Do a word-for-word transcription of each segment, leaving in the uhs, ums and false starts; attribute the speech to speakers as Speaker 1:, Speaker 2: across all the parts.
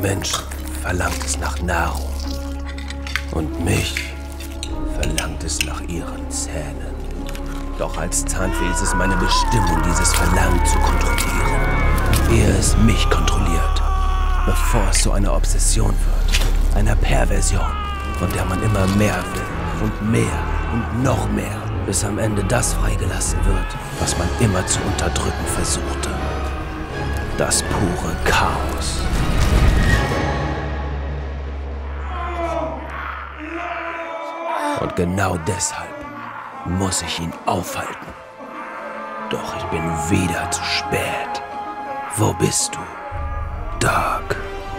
Speaker 1: Mensch verlangt es nach Nahrung. Und mich verlangt es nach ihren Zähnen. Doch als Zahnfee ist es meine Bestimmung, dieses Verlangen zu kontrollieren. Ehe es mich kontrolliert, bevor es zu einer Obsession wird, einer Perversion, von der man immer mehr will und mehr und noch mehr, bis am Ende das freigelassen wird, was man immer zu unterdrücken versuchte. Das pure Chaos. Und genau deshalb muss ich ihn aufhalten. Doch ich bin wieder zu spät. Wo bist du, Dark?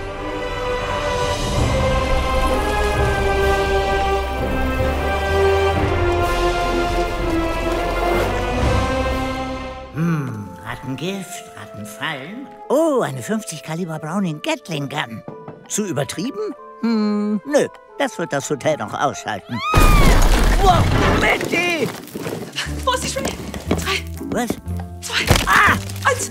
Speaker 2: Hm, Rattengift, Rattenfallen. Oh, eine fünfzig Kaliber Browning Gatling Gun. Zu übertrieben? Hm, nö. Das wird das Hotel noch aushalten. Wow, Betty!
Speaker 3: Wo ist die Schwelle? Drei.
Speaker 2: Was?
Speaker 3: Zwei.
Speaker 2: Ah!
Speaker 3: Eins.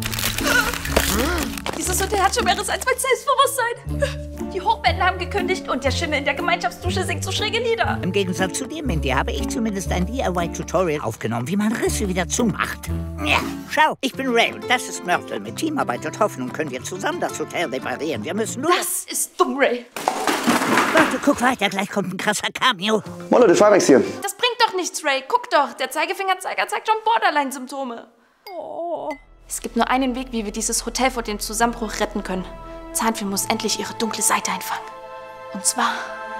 Speaker 3: Dieses Hotel hat schon mehr als mein Selbstbewusstsein. Die Hochbetten haben gekündigt und der Schimmel in der Gemeinschaftsdusche singt so schräge Lieder.
Speaker 2: Im Gegensatz zu dir, Mindy, habe ich zumindest ein D I Y-Tutorial aufgenommen, wie man Risse wieder zumacht. Ja, schau, ich bin Ray und das ist Myrtle. Mit Teamarbeit und Hoffnung können wir zusammen das Hotel reparieren. Wir müssen nur...
Speaker 3: Das ist dumm, Ray.
Speaker 2: Warte, guck weiter, gleich kommt ein krasser Cameo.
Speaker 4: Moin Leute, Trimax hier.
Speaker 3: Das bringt doch nichts, Ray. Guck doch, der Zeigefingerzeiger zeigt schon Borderline-Symptome. Oh. Es gibt nur einen Weg, wie wir dieses Hotel vor dem Zusammenbruch retten können. Zahnfee muss endlich ihre dunkle Seite einfangen. Und zwar...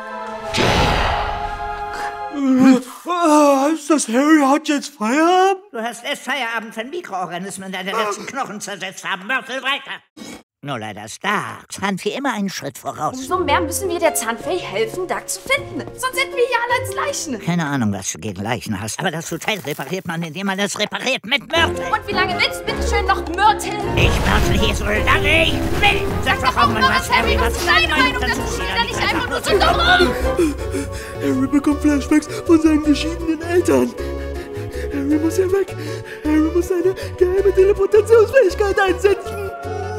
Speaker 5: Heißt das, Harry hat jetzt Feierabend?
Speaker 2: Du hast erst Feierabend, wenn Mikroorganismen deine letzten Knochen zersetzt haben. Myrtle, weiter! Nur leider ist Dark. Zahnfee immer einen Schritt voraus.
Speaker 3: Umso mehr müssen wir der Zahnfee helfen, Dark zu finden. Sonst hätten wir hier alle als Leichen.
Speaker 2: Keine Ahnung, was du gegen Leichen hast. Aber das Hotel repariert man, indem man es repariert mit Myrtle.
Speaker 3: Und wie lange willst du bitte schön noch Myrtle?
Speaker 2: Ich Myrtle hier so lange ich will. Sag doch auch mal was, Harry. Was ist deine Meinung dazu?
Speaker 3: Steht da nicht einfach nur so dumm rum?
Speaker 5: Harry bekommt Flashbacks von seinen geschiedenen Eltern. Harry muss hier weg. Harry muss seine geheime Teleportationsfähigkeit einsetzen.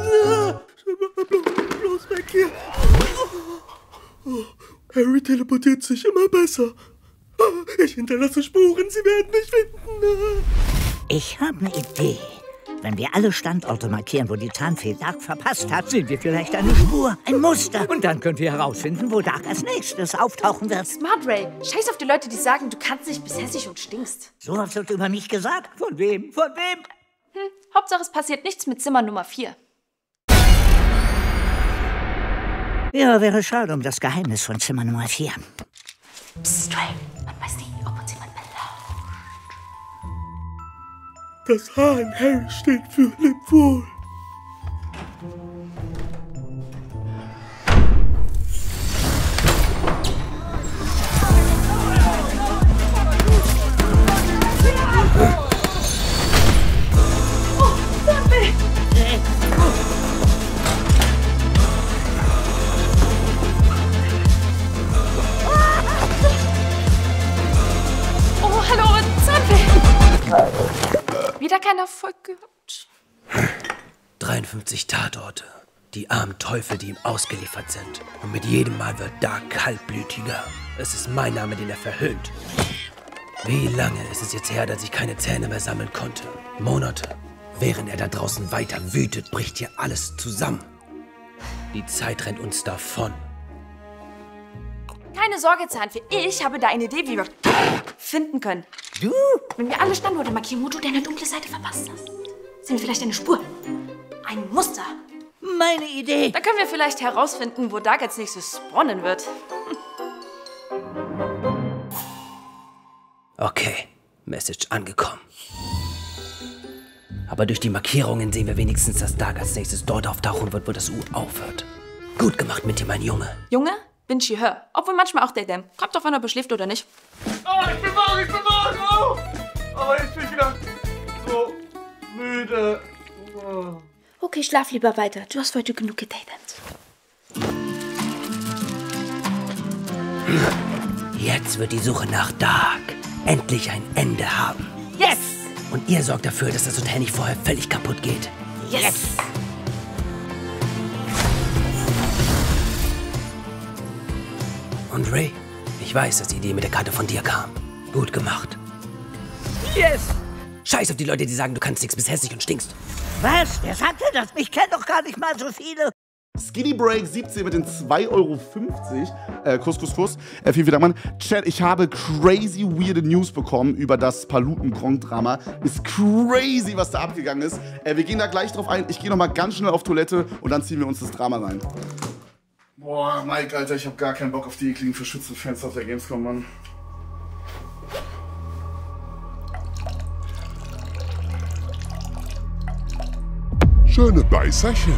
Speaker 5: Bloß weg hier. Oh, Harry teleportiert sich immer besser. Ich hinterlasse Spuren, sie werden mich finden.
Speaker 2: Ich habe eine Idee. Wenn wir alle Standorte markieren, wo die Zahnfee Dark verpasst hat, sehen wir vielleicht eine Spur, ein Muster. Und dann können wir herausfinden, wo Dark als nächstes auftauchen wird.
Speaker 3: Smart, Ray. Scheiß auf die Leute, die sagen, du kannst nicht, bist hässlich und stinkst.
Speaker 2: So was wird über mich gesagt? Von wem? Von wem?
Speaker 3: Hm, Hauptsache es passiert nichts mit Zimmer Nummer vier.
Speaker 2: Ja, wäre schade um das Geheimnis von Zimmer Nummer vier.
Speaker 3: Psst, Ray. Man weiß nie, ob uns jemand belauscht.
Speaker 5: Das H in Harry steht für Leb wohl.
Speaker 3: Oh, Zahnfee! Oh, hallo, Zahnfee! Wieder kein Erfolg gehabt.
Speaker 1: dreiundfünfzig Tatorte. Die armen Teufel, die ihm ausgeliefert sind. Und mit jedem Mal wird Dark kaltblütiger. Es ist mein Name, den er verhöhnt. Wie lange ist es jetzt her, dass ich keine Zähne mehr sammeln konnte? Monate. Während er da draußen weiter wütet, bricht hier alles zusammen. Die Zeit rennt uns davon.
Speaker 3: Keine Sorge, Zahnfee. Ich habe da eine Idee, wie wir finden können.
Speaker 2: Du?
Speaker 3: Wenn wir alle Standorte markieren, wo du deine dunkle Seite verpasst hast, sehen wir vielleicht eine Spur. Ein Muster.
Speaker 2: Meine Idee.
Speaker 3: Da können wir vielleicht herausfinden, wo Dark als nächstes spawnen wird.
Speaker 1: Okay, Message angekommen. Aber durch die Markierungen sehen wir wenigstens, dass Dark als nächstes dort auftauchen wird, wo das U aufhört. Gut gemacht, Minty, mein Junge.
Speaker 3: Junge? Bin She-Her. Obwohl manchmal auch der Dam. Kommt drauf an, ob er schläft oder nicht.
Speaker 5: Oh, ich bin wach, ich bin wach. Oh. Aber jetzt bin ich wieder so müde. Oh.
Speaker 3: Okay, schlaf lieber weiter. Du hast heute genug gedatet.
Speaker 1: Jetzt wird die Suche nach Dark endlich ein Ende haben.
Speaker 3: Yes!
Speaker 1: Und ihr sorgt dafür, dass das Hotel nicht vorher völlig kaputt geht.
Speaker 3: Yes!
Speaker 1: Andre, ich weiß, dass die Idee mit der Karte von dir kam. Gut gemacht.
Speaker 2: Yes!
Speaker 1: Scheiß auf die Leute, die sagen, du kannst nichts, bist hässlich und stinkst.
Speaker 2: Was? Wer sagt denn das? Mich kennen doch gar nicht mal so viele.
Speaker 4: Skinny Break siebzehn mit den zwei Euro fünfzig. Äh, Kuss, Kuss, Kuss. Äh, vielen, vielen Dank, Mann. Chat, ich habe crazy weirde News bekommen über das Paluten-Gronk-Drama. Ist crazy, was da abgegangen ist. Äh, wir gehen da gleich drauf ein. Ich gehe noch mal ganz schnell auf Toilette und dann ziehen wir uns das Drama rein. Boah, Mike, Alter, ich habe gar keinen Bock auf die ekligen verschützten Fans auf der Gamescom, Mann.
Speaker 6: Schöne Beißerchen.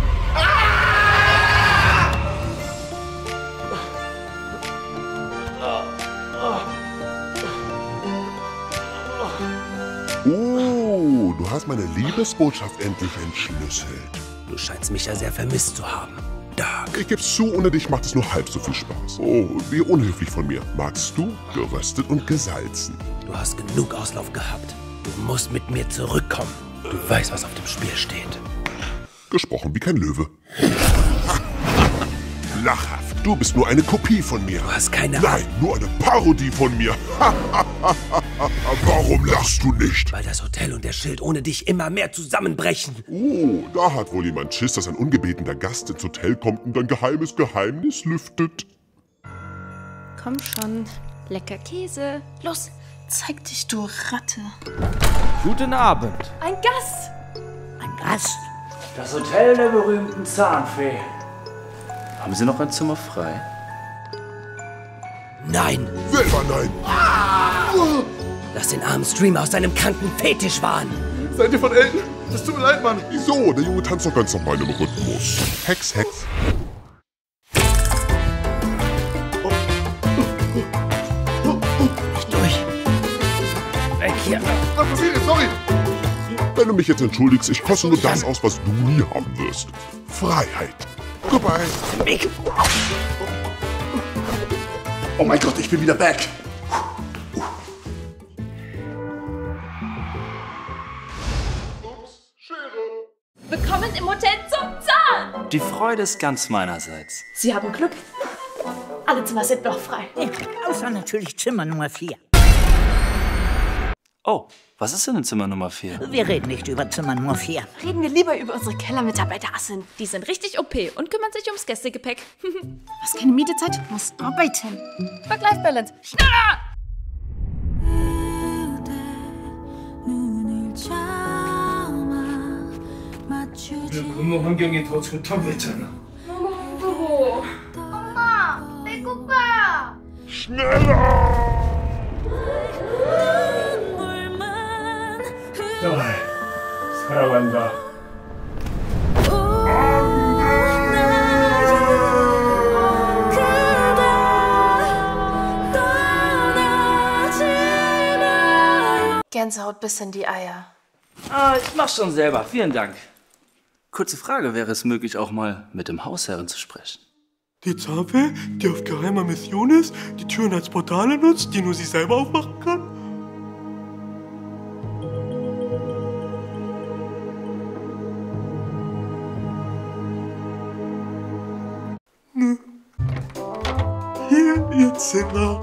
Speaker 6: Oh, du hast meine Liebesbotschaft endlich entschlüsselt.
Speaker 1: Du scheinst mich ja sehr vermisst zu haben. Doug.
Speaker 6: Ich geb's zu, ohne dich macht es nur halb so viel Spaß. Oh, wie unhöflich von mir. Magst du geröstet und gesalzen?
Speaker 1: Du hast genug Auslauf gehabt. Du musst mit mir zurückkommen. Du weißt, was auf dem Spiel steht.
Speaker 6: Gesprochen wie kein Löwe. Lachhaft. Du bist nur eine Kopie von mir.
Speaker 1: Du hast keine
Speaker 6: Nein, nur eine Parodie von mir. Warum lachst du nicht?
Speaker 1: Weil das Hotel und der Schild ohne dich immer mehr zusammenbrechen.
Speaker 6: Oh, da hat wohl jemand Schiss, dass ein ungebetener Gast ins Hotel kommt und ein geheimes Geheimnis lüftet.
Speaker 3: Komm schon, lecker Käse. Los, zeig dich, du Ratte.
Speaker 7: Guten Abend.
Speaker 3: Ein Gast.
Speaker 2: Ein Gast?
Speaker 7: Das Hotel der berühmten Zahnfee. Haben Sie noch ein Zimmer frei?
Speaker 1: Nein.
Speaker 6: Selber nein.
Speaker 1: Lass den armen Streamer aus seinem kranken Fetisch wahren.
Speaker 4: Seid ihr von Elton? Das tut mir leid, Mann.
Speaker 6: Wieso? Der Junge tanzt doch ganz normal im Rhythmus. Hex, Hex.
Speaker 1: Nicht durch. Weg hier.
Speaker 4: Was passiert jetzt? Sorry.
Speaker 6: Wenn du mich jetzt entschuldigst, ich koste nur das aus, was du nie haben wirst. Freiheit. Goodbye.
Speaker 1: Weg.
Speaker 4: Oh mein Gott, ich bin wieder back.
Speaker 6: Ups, Schere.
Speaker 3: Willkommen im Hotel zum Zahn.
Speaker 7: Die Freude ist ganz meinerseits.
Speaker 3: Sie haben Glück. Alle Zimmer sind noch frei.
Speaker 2: Außer natürlich Zimmer Nummer vier.
Speaker 7: Oh, was ist denn in Zimmer Nummer vier?
Speaker 2: Wir reden nicht über Zimmer Nummer vier.
Speaker 3: Reden wir lieber über unsere Kellermitarbeiter Assen. Die sind richtig O P und kümmern sich ums Gästegepäck. Was keine Mietezeit, muss arbeiten. Work-Life-Balance. Schneller!
Speaker 5: 근무 환경이 더 좋다고 했잖아.
Speaker 3: 엄마, 배고파.
Speaker 5: 딸, 사랑한다.
Speaker 3: Gänsehaut bis in die Eier.
Speaker 7: Ah, ich mach's schon selber. Vielen Dank. Kurze Frage, wäre es möglich, auch mal mit dem Hausherren zu sprechen?
Speaker 5: Die Zahnfee, die auf geheimer Mission ist, die Türen als Portale nutzt, die nur sie selber aufmachen kann? Nö. Hier, ihr Zimmer.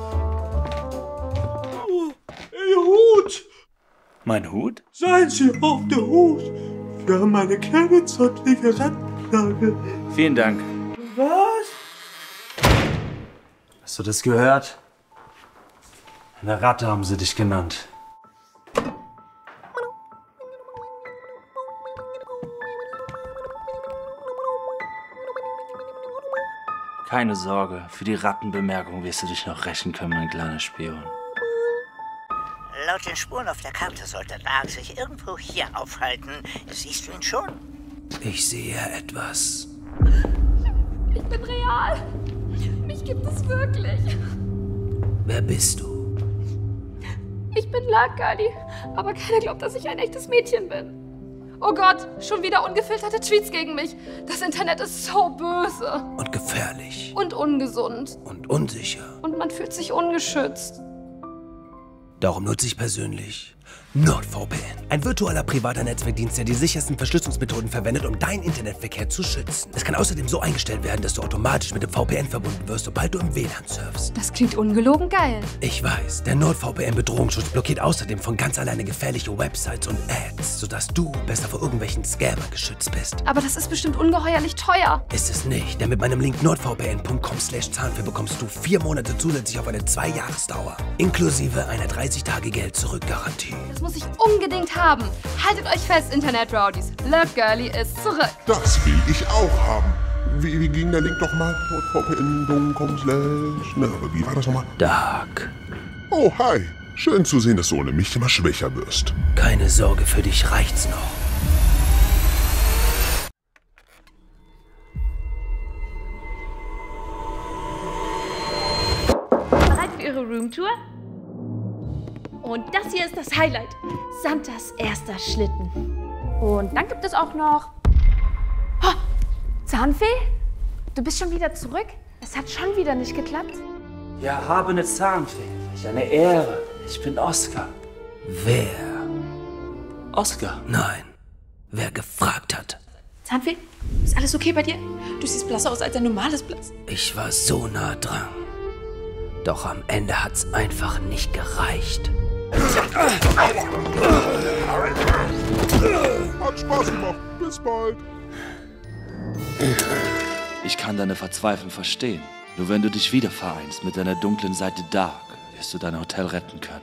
Speaker 5: Oh, ihr Hut!
Speaker 7: Mein Hut?
Speaker 5: Seien Sie auf der Hut! Wir haben eine kleine zottlige Rattenplage.
Speaker 7: Vielen Dank.
Speaker 5: Was?
Speaker 7: Hast du das gehört? Eine Ratte haben sie dich genannt. Keine Sorge, für die Rattenbemerkung wirst du dich noch rächen können, mein kleiner Spion.
Speaker 2: Laut den Spuren auf der Karte sollte Doug sich irgendwo hier aufhalten. Siehst du ihn schon?
Speaker 1: Ich sehe etwas.
Speaker 3: Ich bin real. Mich gibt es wirklich.
Speaker 1: Wer bist du?
Speaker 3: Ich bin Lakali, aber keiner glaubt, dass ich ein echtes Mädchen bin. Oh Gott, schon wieder ungefilterte Tweets gegen mich. Das Internet ist so böse.
Speaker 1: Und gefährlich.
Speaker 3: Und ungesund.
Speaker 1: Und unsicher.
Speaker 3: Und man fühlt sich ungeschützt.
Speaker 1: Darum nutze ich persönlich NordVPN. Ein virtueller privater Netzwerkdienst, der die sichersten Verschlüsselungsmethoden verwendet, um deinen Internetverkehr zu schützen. Es kann außerdem so eingestellt werden, dass du automatisch mit dem V P N verbunden wirst, sobald du im W L A N surfst.
Speaker 3: Das klingt ungelogen geil.
Speaker 1: Ich weiß, der NordVPN-Bedrohungsschutz blockiert außerdem von ganz alleine gefährliche Websites und Ads, sodass du besser vor irgendwelchen Scammer geschützt bist.
Speaker 3: Aber das ist bestimmt ungeheuerlich teuer.
Speaker 1: Ist es nicht, denn mit meinem Link nordvpn punkt com slash zahnfee bekommst du vier Monate zusätzlich auf eine zwei Jahresdauer. Inklusive einer dreißig Tage Geld-Zurück-Garantie.
Speaker 3: Das muss ich unbedingt haben. Haltet euch fest, Internet-Rowdies. Look Girly ist zurück.
Speaker 6: Das will ich auch haben. Wie, wie ging der Link doch mal? nordvpn punkt com slash... Na, aber wie war das nochmal?
Speaker 1: Dark.
Speaker 6: Oh, hi. Schön zu sehen, dass du ohne mich immer schwächer wirst.
Speaker 1: Keine Sorge, für dich reicht's noch.
Speaker 3: Bereit für Ihre Roomtour? Und das hier ist das Highlight. Santas erster Schlitten. Und dann gibt es auch noch... Oh, Zahnfee? Du bist schon wieder zurück? Es hat schon wieder nicht geklappt.
Speaker 7: Ja, habe eine Zahnfee. Ich eine Ehre. Ich bin Oscar.
Speaker 1: Wer?
Speaker 7: Oscar?
Speaker 1: Nein. Wer gefragt hat.
Speaker 3: Zahnfee, ist alles okay bei dir? Du siehst blasser aus als ein normales Blass.
Speaker 1: Ich war so nah dran. Doch am Ende hat's einfach nicht gereicht.
Speaker 6: Hat Spaß gemacht. Bis bald.
Speaker 7: Ich kann deine Verzweiflung verstehen. Nur wenn du dich wieder vereinst mit deiner dunklen Seite Dark, wirst du dein Hotel retten können.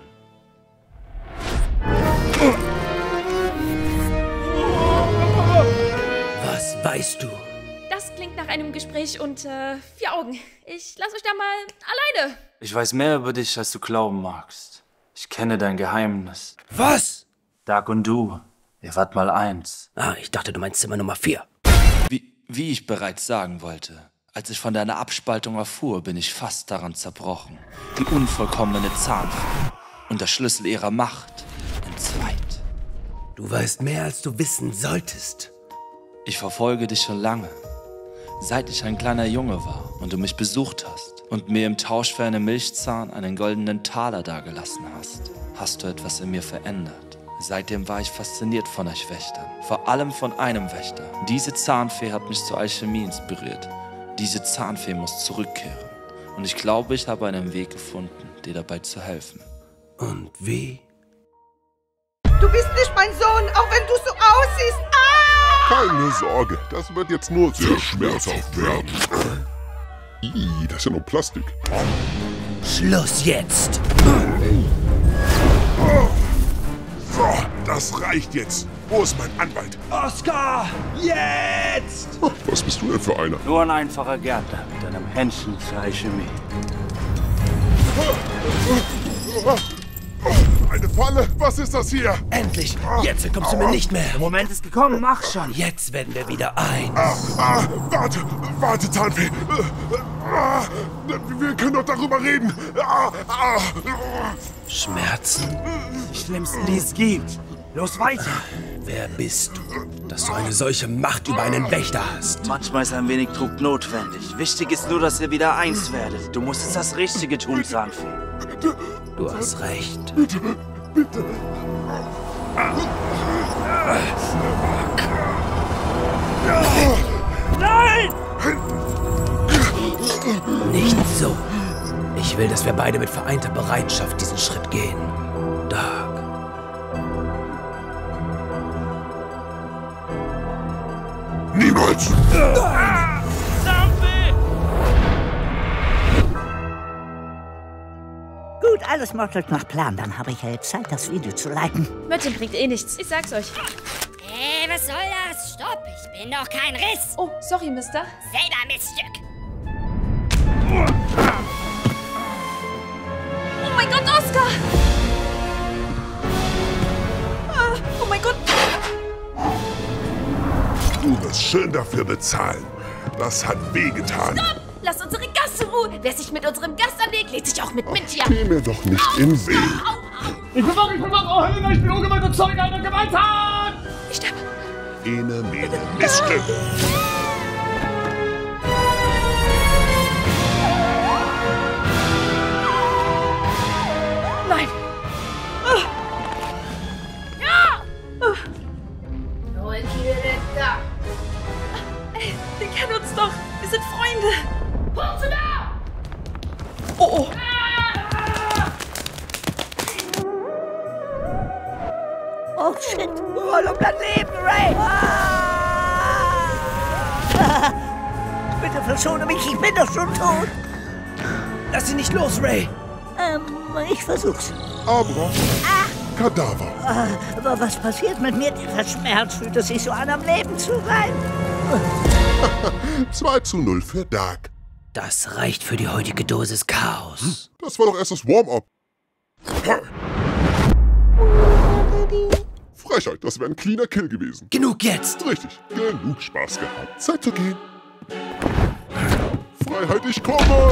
Speaker 1: Was weißt du?
Speaker 3: Das klingt nach einem Gespräch unter vier Augen. Ich lass euch da mal alleine.
Speaker 7: Ich weiß mehr über dich, als du glauben magst. Ich kenne dein Geheimnis.
Speaker 1: Was?
Speaker 7: Dark und du, ihr wart mal eins.
Speaker 1: Ah, ich dachte, du meinst Zimmer Nummer vier.
Speaker 7: Wie, wie ich bereits sagen wollte, als ich von deiner Abspaltung erfuhr, bin ich fast daran zerbrochen. Die unvollkommene Zahnfee und der Schlüssel ihrer Macht entzweit.
Speaker 1: Du weißt mehr, als du wissen solltest.
Speaker 7: Ich verfolge dich schon lange. Seit ich ein kleiner Junge war und du mich besucht hast und mir im Tausch für einen Milchzahn einen goldenen Taler dagelassen hast, hast du etwas in mir verändert. Seitdem war ich fasziniert von euch Wächtern. Vor allem von einem Wächter. Diese Zahnfee hat mich zur Alchemie inspiriert. Diese Zahnfee muss zurückkehren. Und ich glaube, ich habe einen Weg gefunden, dir dabei zu helfen.
Speaker 1: Und wie?
Speaker 8: Du bist nicht mein Sohn, auch wenn du so aussiehst. Ah!
Speaker 6: Keine Sorge, das wird jetzt nur sehr schmerzhaft werden. Ih, das ist ja nur Plastik.
Speaker 1: Schluss jetzt!
Speaker 6: So, das reicht jetzt. Wo ist mein Anwalt?
Speaker 5: Oscar! Jetzt!
Speaker 6: Oh, was bist du denn für einer?
Speaker 7: Nur ein einfacher Gärtner mit einem Händchen zur Alchemie.
Speaker 6: Eine Falle? Was ist das hier?
Speaker 1: Endlich! Jetzt entkommst du mir nicht mehr!
Speaker 7: Der Moment ist gekommen, mach schon!
Speaker 1: Jetzt werden wir wieder eins!
Speaker 6: Ah, warte, warte, Zahnfee. Ah, wir können doch darüber reden. Ah, ah,
Speaker 1: Schmerzen?
Speaker 5: Die schlimmsten, die es gibt. Los weiter!
Speaker 1: Wer bist du, dass du eine solche Macht über einen Wächter hast?
Speaker 7: Manchmal ist ein wenig Druck notwendig. Wichtig ist nur, dass ihr wieder eins werdet. Du musst jetzt das Richtige tun, Zahnfee.
Speaker 1: Du hast recht.
Speaker 6: bitte, bitte.
Speaker 5: Nein!
Speaker 1: Nicht so. Ich will, dass wir beide mit vereinter Bereitschaft diesen Schritt gehen. Dark.
Speaker 6: Niemals!
Speaker 2: Gut, alles mortelt nach Plan. Dann habe ich ja jetzt Zeit, das Video zu liken.
Speaker 3: Mörchen bringt eh nichts. Ich sag's euch.
Speaker 9: Hey, was soll das? Stopp, ich bin doch kein Riss.
Speaker 3: Oh, sorry, Mister.
Speaker 9: Selber Miststück.
Speaker 3: Oh mein Gott, Oscar! Ah, oh mein Gott.
Speaker 6: Du wirst schön dafür bezahlen. Das hat wehgetan.
Speaker 3: Stopp! Lass unsere Gast in Ruhe. Wer sich mit unserem Gast anlegt, lädt sich auch mit Mintia.
Speaker 6: Geh mir doch nicht im Weg.
Speaker 5: Ich bin wach, ich bin wach, oh Helena, ich bin ungewollter Zeuge einer Gewalttat!
Speaker 3: Ich sterbe.
Speaker 6: Ene, mene, Miststück.
Speaker 3: Nein. Wir kennen uns doch. Wir sind Freunde. Oh, oh.
Speaker 2: Oh shit, roll um dein Leben, Ray! Ah! Bitte verschone mich, ich bin doch schon tot.
Speaker 1: Lass sie nicht los, Ray.
Speaker 2: Ähm, ich versuch's.
Speaker 6: Aber Kadaver.
Speaker 2: Ah, aber was passiert mit mir? Der Schmerz fühlt es sich so an, am Leben zu sein.
Speaker 6: zwei zu null für Dark.
Speaker 1: Das reicht für die heutige Dosis Chaos.
Speaker 6: Das war doch erst das Warm-up. Frechheit, das wäre ein cleaner Kill gewesen.
Speaker 1: Genug jetzt.
Speaker 6: Richtig, genug Spaß gehabt. Zeit zu gehen. Freiheit, ich komme!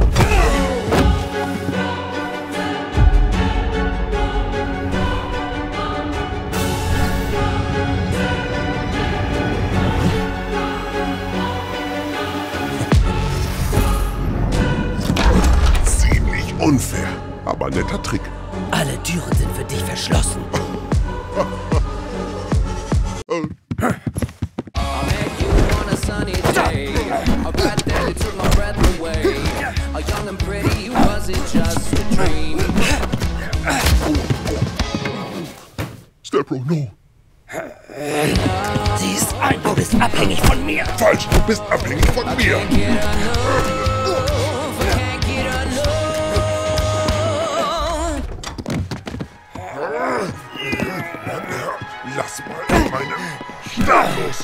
Speaker 6: Ziemlich unfair, aber netter Trick.
Speaker 1: Alle Türen sind für dich verschlossen.
Speaker 6: äh. Stepbro, no.
Speaker 1: Siehst ein, du bist abhängig von mir.
Speaker 6: Falsch, du bist abhängig von mir. Lass mal meinen Stab los.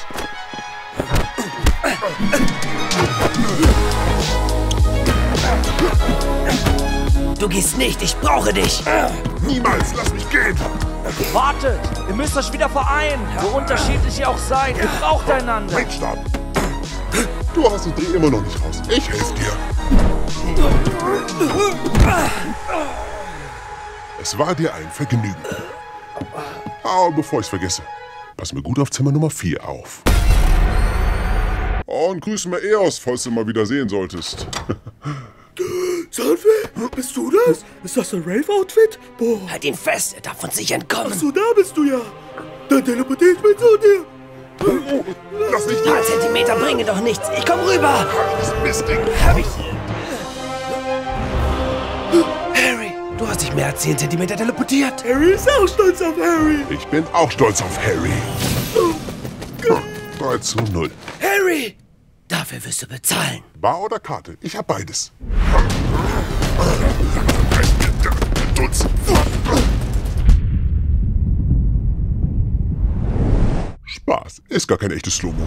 Speaker 1: Du gehst nicht, ich brauche dich.
Speaker 6: Niemals, lass mich gehen.
Speaker 7: Wartet, ihr müsst euch wieder vereinen, so unterschiedlich ihr auch seid. Ihr braucht einander.
Speaker 6: Mein Stab. Du hast die Idee immer noch nicht raus. Ich helfe dir. Es war dir ein Vergnügen. Ah, und bevor ich's vergesse, pass mir gut auf Zimmer Nummer vier auf. Oh, und grüß mal Eos, falls du mal wieder sehen solltest.
Speaker 5: Zahnfee, bist du das? Ist das ein Rave-Outfit? Boah.
Speaker 1: Halt ihn fest, er darf uns nicht entkommen.
Speaker 5: Ach so, da bist du ja. Dann teleportiere ich mich zu dir.
Speaker 6: Oh, lass mich
Speaker 1: Ein paar Zentimeter bringen doch nichts. Ich komm rüber.
Speaker 6: Das Mistding.
Speaker 1: Hab ich. Harry, du hast dich mehr als zehn Zentimeter teleportiert.
Speaker 5: Harry ist auch stolz auf Harry.
Speaker 6: Ich bin auch stolz auf Harry. drei zu null.
Speaker 1: Harry, dafür wirst du bezahlen.
Speaker 6: Bar oder Karte? Ich hab beides. Dutz. Spaß. Ist gar kein echtes Slow-Mo.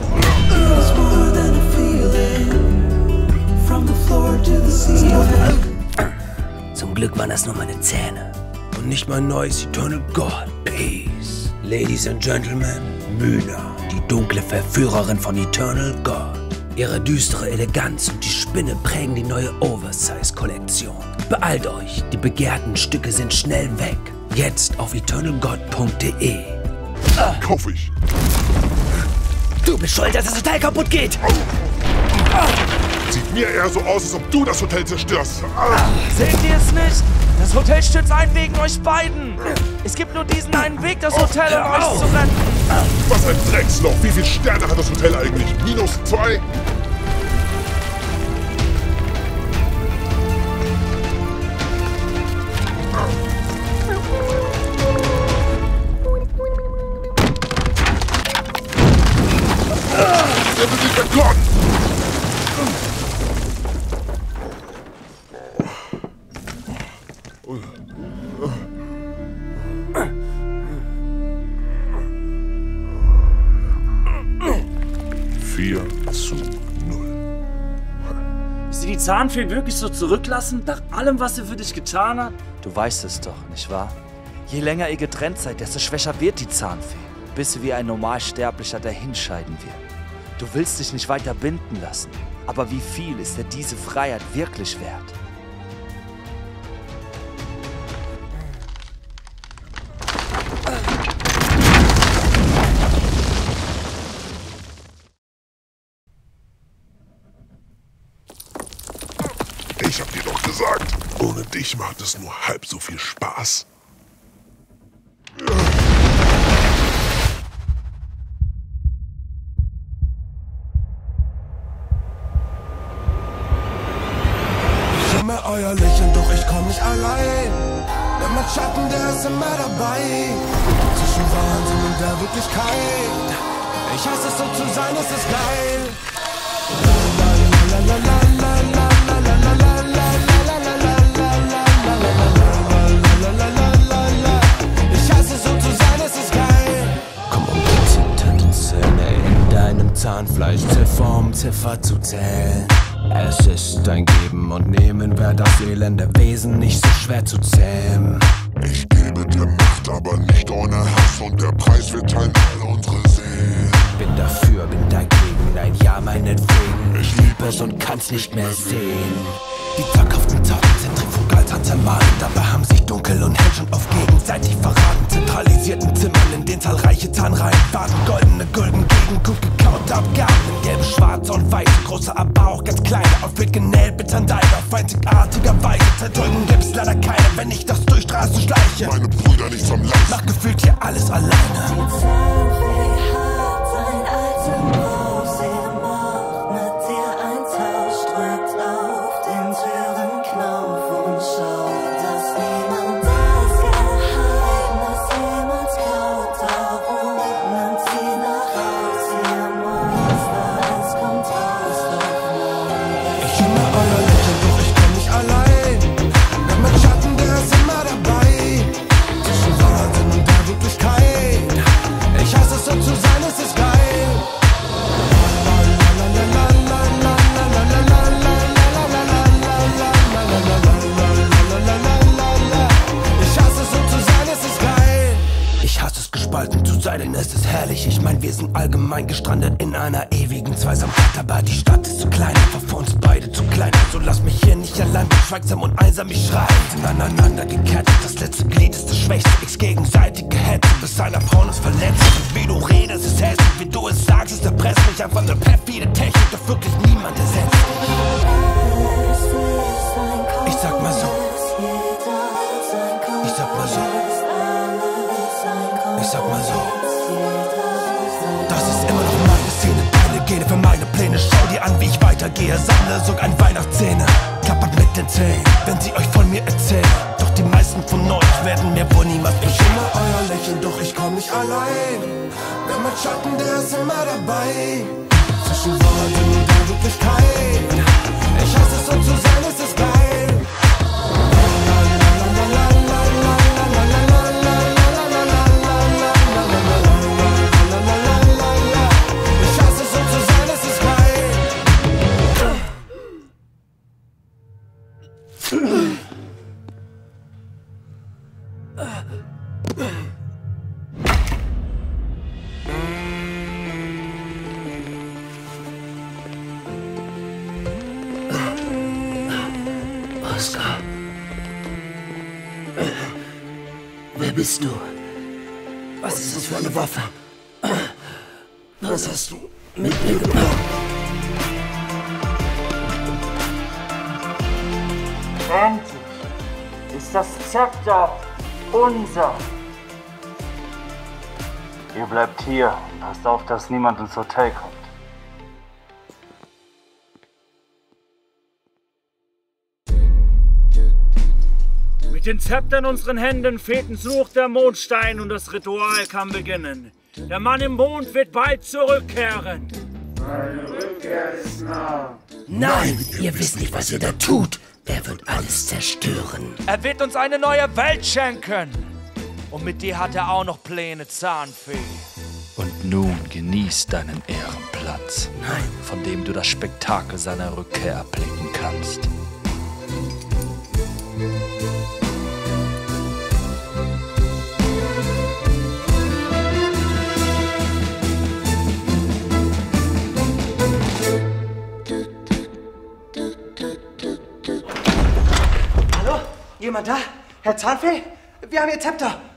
Speaker 1: Zum Glück waren das nur meine Zähne. Und nicht mein neues Eternal God. Peace. Ladies and Gentlemen, Myna, die dunkle Verführerin von Eternal God. Ihre düstere Eleganz und die Spinne prägen die neue Oversize-Kollektion. Beeilt euch, die begehrten Stücke sind schnell weg. Jetzt auf eternal god punkt de.
Speaker 6: Kauf ich.
Speaker 1: Du bist schuld, dass das Hotel kaputt geht.
Speaker 6: Sieht mir eher so aus, als ob du das Hotel zerstörst.
Speaker 7: Seht ihr es nicht? Das Hotel stürzt ein wegen euch beiden. Es gibt nur diesen einen Weg, das Hotel um euch zu retten.
Speaker 6: Was ein Drecksloch. Wie viele Sterne hat das Hotel eigentlich? Minus zwei? Der wird nicht entkommen. vier zu null.
Speaker 7: Sie die Zahnfee wirklich so zurücklassen, nach allem, was sie für dich getan hat? Du weißt es doch, nicht wahr? Je länger ihr getrennt seid, desto schwächer wird die Zahnfee, bis sie wie ein Normalsterblicher dahinscheiden wird. Du willst dich nicht weiter binden lassen, aber wie viel ist dir diese Freiheit wirklich wert?
Speaker 6: Ich hab dir doch gesagt, ohne dich macht es nur halb so viel Spaß.
Speaker 5: dabei. Zwischen Wahnsinn und der Wirklichkeit. Ich hasse es so zu sein, es ist geil. La la la la la la la la la la la Ich hasse es so zu sein, es ist geil.
Speaker 1: Komm um die zitternden Zähne in deinem Zahnfleisch Ziffer Ziffer zu zählen. Es ist ein Geben und Nehmen, wer das elende Wesen nicht so schwer zu zähmen.
Speaker 6: Ich gebe dir Macht, aber nicht ohne Hass und der Preis wird teilen all unsere Seelen.
Speaker 1: Bin dafür, bin dagegen, ein Ja meinetwegen. Ich lieb es und kann's nicht mehr sehen. Die zaghaften Taten zentrifugal zermahlen. Dabei haben sich Dunkel und Hell schon oft gegenseitig verraten. Zentralisierten Zimmern, in denen zahlreiche Zahnreihen warten. Goldene Gulden gegen gut gekaute Abgaben. In gelb, schwarz und weiß, große, aber auch ganz kleine. Auf Bild genäht mit Sandalen, auf einzigartiger Weise. Zerdrücken gibt's leider keine, wenn ich das durch Straßen schleiche.
Speaker 6: Meine Brüder nichts am Leisten.
Speaker 1: Mach gefühlt hier alles alleine.
Speaker 10: Die Zahnfee hat sein alten Haus, ihre Macht mit dir eintauscht, drückt auf den Türenknopf und schaut, dass niemand das Geheimnis jemals klaut. Darum nimmt sie nach Haus, ihr Monster, es kommt raus, doch morgen.
Speaker 5: Ich immer euer Lächeln, doch ich komm nicht allein. Denn mein Schatten, der ist immer dabei. Zwischen Wahnsinn und der Wirklichkeit. Ich hasse es so zu sein, es ist geil. Ich hasse es so zu sein, es ist geil.
Speaker 1: Ich hasse es gespalten zu sein, denn es ist herrlich. Ich mein, wir sind allgemein gestrandet in einer ewigen Zweisamkeit. Aber die Stadt ist zu klein, einfach für uns beide zu klein. Also lass mich hier nicht allein, bin schweigsam und einsam, ich schrei. Sind aneinander gekettet, das letzte Glied ist das Schwächste. X gegenseitig gehetzt, bis einer Frau uns verletzt. Und wie du redest, ist hässlich, wie du es sagst, es erpresst mich. Einfach eine perfide Technik, doch wirklich niemand ersetzt. Ich sag mal so. Ich sag mal so. Ich sag mal so. Das ist immer noch meine Szene, deine Gene für meine Pläne. Schau dir an, wie ich weitergehe, sammle sogar ein Weihnachtszähne. Klappert mit den Zähnen, wenn sie euch von mir erzählen. Doch die meisten von euch werden mir wohl niemals
Speaker 5: Ich immer euer Lächeln, doch ich komm nicht allein. Denn mein Schatten, der ist immer dabei. Zwischen Wahnsinn und der Wirklichkeit. Ich hasse es so zu sein, es ist geil. Ich hasse es so zu sein, es ist geil.
Speaker 1: Oscar. Wer bist du? Was ist das für eine Waffe? Was hast du mit mir gemacht?
Speaker 11: Endlich ist das Zepter unser. Ihr bleibt hier und passt auf, dass niemand ins Hotel kommt. Mit den Zeptern in unseren Händen fehlt uns nur der Mondstein und das Ritual kann beginnen. Der Mann im Mond wird bald zurückkehren. Meine Rückkehr ist nah.
Speaker 1: Nein, ihr wisst nicht, was ihr da tut. Er wird alles zerstören.
Speaker 7: Er wird uns eine neue Welt schenken. Und mit dir hat er auch noch Pläne, Zahnfee. Und nun genieß deinen Ehrenplatz,
Speaker 1: Nein.
Speaker 7: von dem du das Spektakel seiner Rückkehr erblicken kannst.
Speaker 12: Hallo? Jemand da? Herr Zahnfee? Wir haben Ihr Zepter.